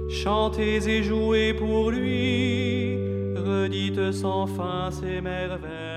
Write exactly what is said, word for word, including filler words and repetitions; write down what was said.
Chantez et jouez pour lui, redites sans fin ses merveilles.